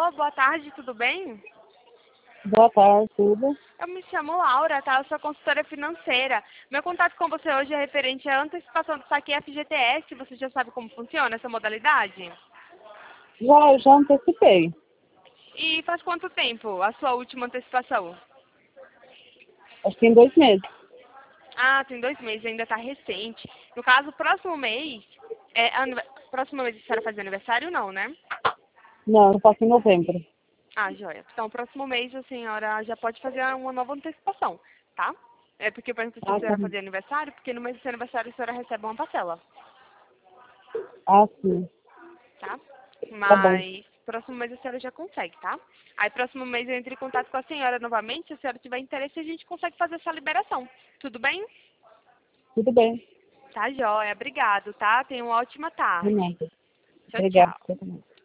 Alô, boa tarde, tudo bem? Boa tarde, tudo. Eu me chamo Laura, tá? Eu sou consultora financeira. Meu contato com você hoje é referente à antecipação do saque FGTS. Você já sabe como funciona essa modalidade? Eu já antecipei. E faz quanto tempo a sua última antecipação? Acho que tem 2 meses. Ah, tem 2 meses, ainda tá recente. No caso, próximo mês... próximo mês a senhora faz aniversário, não, né? Não, eu faço em novembro. Ah, joia. Então, próximo mês a senhora já pode fazer uma nova antecipação, tá? É porque eu pergunto se a Ah, tá senhora bom. fazia aniversário, porque no mês do seu aniversário a senhora recebe uma parcela, Ah, sim. tá? Tá bom. Mas próximo mês a senhora já consegue, tá? Aí próximo mês eu entro em contato com a senhora novamente, se a senhora tiver interesse a gente consegue fazer essa liberação. Tudo bem? Tudo bem. Tá, joia. Obrigado, tá? Tenha uma ótima De tarde. nada. Tchau, Obrigada. tchau. Você também.